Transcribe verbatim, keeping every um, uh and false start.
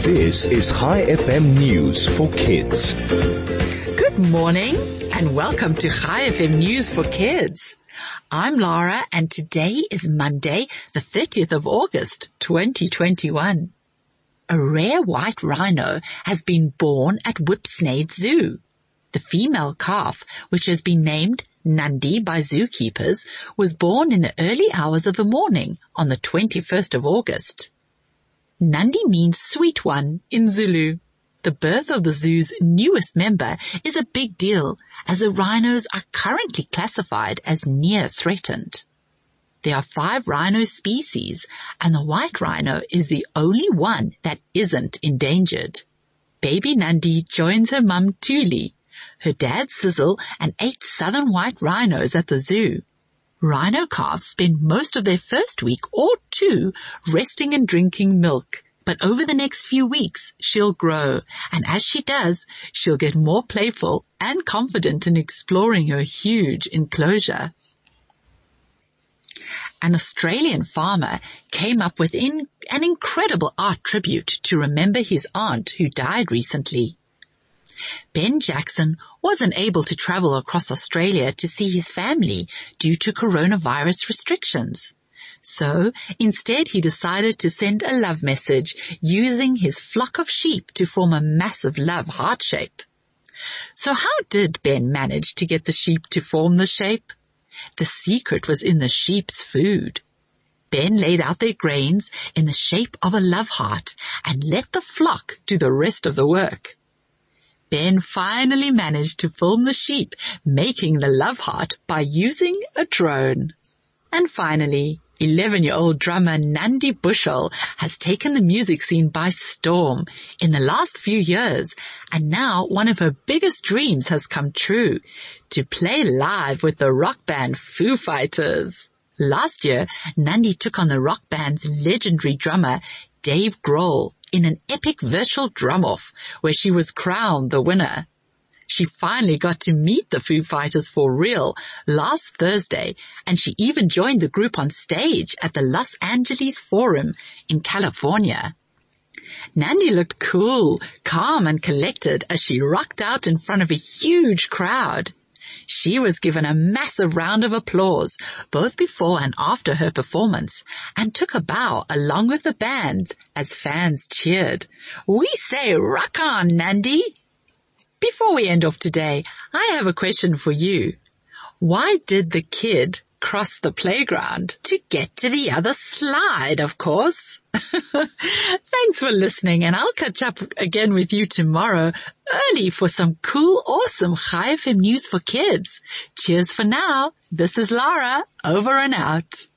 This is Chai F M News for Kids. Good morning and welcome to Chai F M News for Kids. I'm Lara and today is Monday, the thirtieth of August, twenty twenty-one. A rare white rhino has been born at Whipsnade Zoo. The female calf, which has been named Nandi by zookeepers, was born in the early hours of the morning on the twenty-first of August. Nandi means sweet one in Zulu. The birth of the zoo's newest member is a big deal, as the rhinos are currently classified as near threatened. There are five rhino species, and the white rhino is the only one that isn't endangered. Baby Nandi joins her mum Thuli, her dad Sizzle, and eight southern white rhinos at the zoo. Rhino calves spend most of their first week or two resting and drinking milk, but over the next few weeks she'll grow, and as she does, she'll get more playful and confident in exploring her huge enclosure. An Australian farmer came up with in, an incredible art tribute to remember his aunt who died recently. Ben Jackson wasn't able to travel across Australia to see his family due to coronavirus restrictions. So instead he decided to send a love message using his flock of sheep to form a massive love heart shape. So how did Ben manage to get the sheep to form the shape? The secret was in the sheep's food. Ben laid out their grains in the shape of a love heart and let the flock do the rest of the work. Ben finally managed to film the sheep making the love heart by using a drone. And finally, eleven-year-old drummer Nandi Bushell has taken the music scene by storm in the last few years, and now one of her biggest dreams has come true, to play live with the rock band Foo Fighters. Last year, Nandi took on the rock band's legendary drummer Dave Grohl in an epic virtual drum-off where she was crowned the winner. She finally got to meet the Foo Fighters for real last Thursday, and she even joined the group on stage at the Los Angeles Forum in California. Nandi looked cool, calm and collected as she rocked out in front of a huge crowd. She was given a massive round of applause both before and after her performance and took a bow along with the band as fans cheered. We say rock on, Nandi! Before we end off today, I have a question for you. Why did the kid cross the playground? To get to the other slide, of course. Thanks for listening, and I'll catch up again with you tomorrow early for some cool, awesome Chai F M news for kids. Cheers for now. This is Lara, over and out.